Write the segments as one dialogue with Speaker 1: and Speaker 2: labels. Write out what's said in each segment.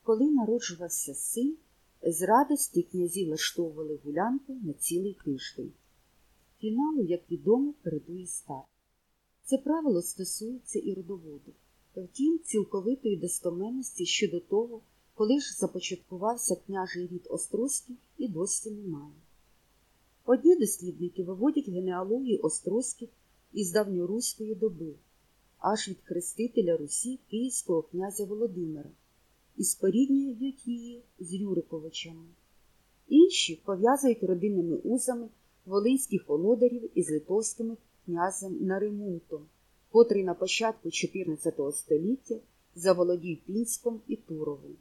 Speaker 1: коли народжувався син, з радості князі влаштовували гулянку на цілий тиждень. Фіналу, як відомо, передує старт. Це правило стосується і родоводу. Втім, цілковитої достоменності щодо того, коли ж започаткувався княжий рід Острозький, і досі немає. Одні дослідники виводять генеалогію Острозьких із давньоруської доби, аж від хрестителя Русі київського князя Володимира, і споріднюють її з Рюриковичами. Інші пов'язують родинними узами волинських володарів із литовським князем Наримунтом, котрий на початку XIV століття заволодів Пінськом і Туровом.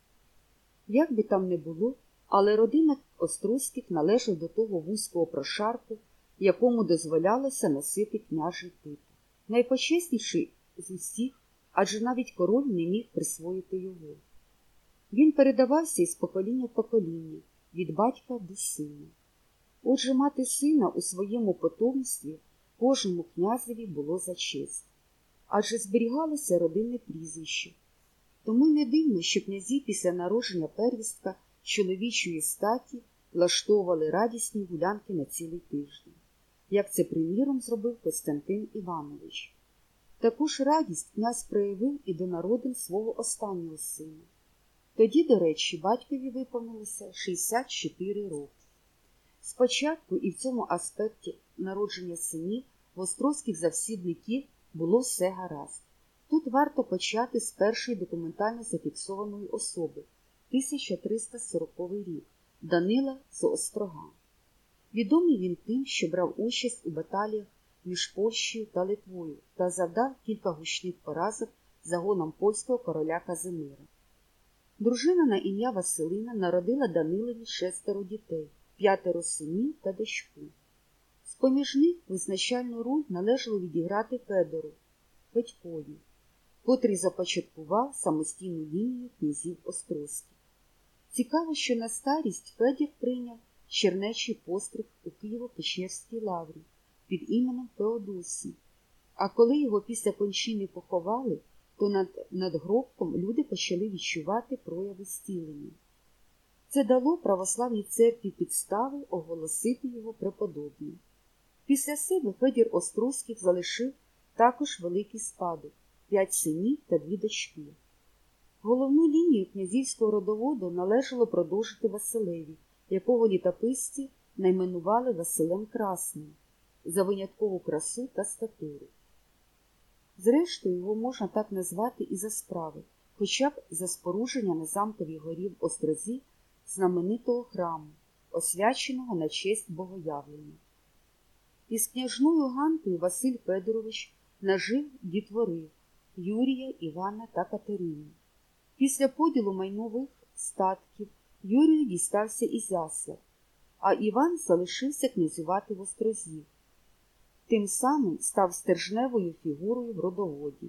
Speaker 1: Як би там не було, але родина Острозьких належала до того вузького прошарку, якому дозволялося носити княжий титул. Найпочесніший з усіх, адже навіть король не міг присвоїти його. Він передавався із покоління в покоління, від батька до сина. Отже, мати сина у своєму потомстві кожному князеві було за честь, адже зберігалося родинне прізвище. Тому не дивно, що князі після народження первістка чоловічої статі влаштовували радісні гулянки на цілий тиждень, як це, приміром, зробив Костянтин Іванович. Таку ж радість князь проявив і до народин свого останнього сина. Тоді, до речі, батькові виповнилося 64 роки. Спочатку і в цьому аспекті народження синів в острозьких завсідників було все гаразд. Тут варто почати з першої документально зафіксованої особи, 1340 рік, Данила з Острога. Відомий він тим, що брав участь у баталіях між Польщею та Литвою та завдав кілька гучних поразок загонам польського короля Казимира. Дружина на ім'я Василина народила Данилові 6 дітей, 5 синів та дочку. З-поміж них визначальну роль належало відіграти Федору, Федькові, котрий започаткував самостійну лінію князів Острозьких. Цікаво, що на старість Федір прийняв чернечий постриг у Києво-Печерській лаврі під іменем Феодосій, а коли його після кончини поховали, то над надгробком люди почали відчувати прояви зцілення. Це дало православній церкві підстави оголосити його преподобним. Після себе Федір Острозьких залишив також великий спадок – 5 синів та 2 дочки. Головну лінію князівського родоводу належало продовжити Василеві, якого літописці найменували Василем Красним за виняткову красу та статуру. Зрештою, його можна так назвати і за справи, хоча б за спорудження на Замковій горі в Острозі знаменитого храму, освяченого на честь богоявлення. Із княжною Ганкою Василь Федорович нажив дітвори Юрія, Івана та Катерину. Після поділу майнових статків Юрію дістався Ізяслав, а Іван залишився князювати в Острозі. Тим самим став стержневою фігурою в родоводі.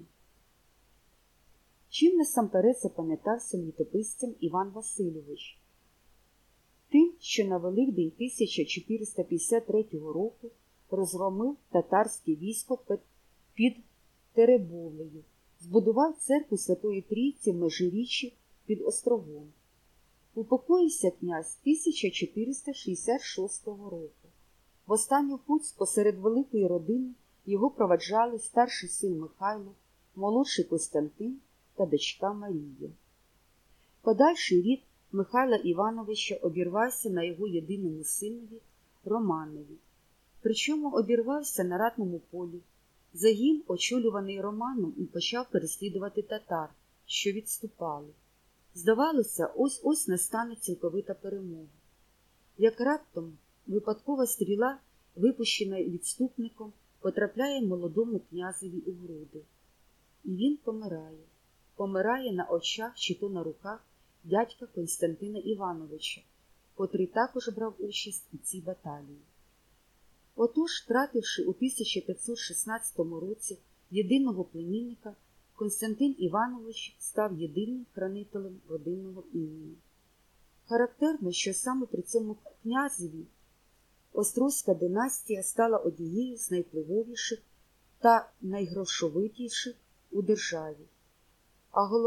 Speaker 1: Чим насамперед запам'ятався літописцям Іван Васильович? Тим, що на Великдень 1453 року розгромив татарське військо під Теребовлею, збудував церкву Святої Трійці в Межиріччі під Острогом. Упокоївся князь 1466 року. В останню путь посеред великої родини його проваджали старший син Михайло, молодший Костянтин та дочка Марія. Подальший рід Михайла Івановича обірвався на його єдиному синові Романові. Причому обірвався на ратному полі. Загін, очолюваний Романом, почав переслідувати татар, що відступали. Здавалося, ось-ось настане цілковита перемога. Як раптом випадкова стріла, випущена відступником, потрапляє молодому князеві у груди. І він помирає. Помирає на очах чи то на руках дядька Костянтина Івановича, котрий також брав участь у цій баталії. Отож, втративши у 1516 році єдиного племінника, Костянтин Іванович став єдиним хранителем родинного імені. Характерно, що саме при цьому князеві Острозька династія стала однією з найвпливовіших та найгрошовитіших у державі. А головне,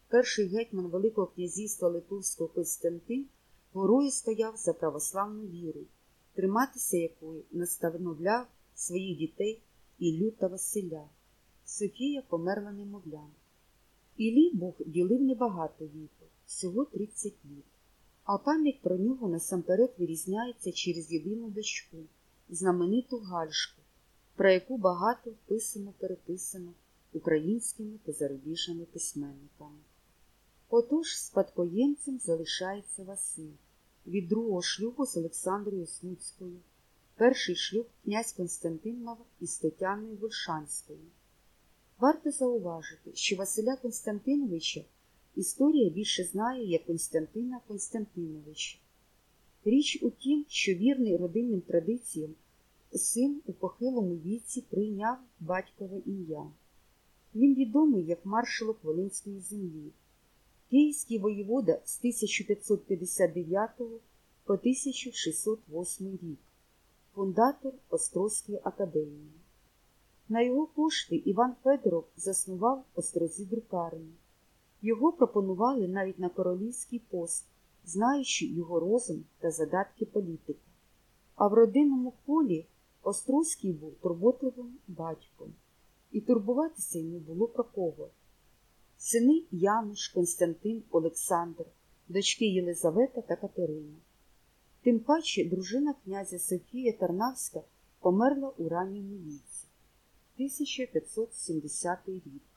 Speaker 1: перший гетьман Великого князівства Литовського Костянтин горою стояв за православну віру, триматися якої настановляв своїх дітей Іллю та Василя. Софія померла немовлям. Іллі Бог ділив небагато віку, всього 30 літ. А пам'ять про нього насамперед вирізняється через єдину дочку, знамениту Гальшку, про яку багато писано-переписано українськими та зарубіжними письменниками. Отож спадкоємцем залишається Василь, від другого шлюбу з Олександрою Смуцькою, перший шлюб князь Константин мав із Тетяною Вольшанською. Варто зауважити, що Василя Константиновича історія більше знає як Константина Константиновича. Річ у тім, що вірний родинним традиціям син у похилому віці прийняв батькове ім'я. Він відомий як маршалок Волинської землі, київський воєвода з 1559 по 1608 рік, фундатор Острозької академії. На його кошти Іван Федоров заснував Острозі друкарню. Його пропонували навіть на королівський пост, знаючи його розум та задатки політика. А в родинному колі Острозький був турботливим батьком, і турбуватися йому було про кого. Сини Януш, Константин, Олександр, дочки Єлизавета та Катерина. Тим паче дружина князя Софія Тарнавська померла у ранньому віці, 1570 рік.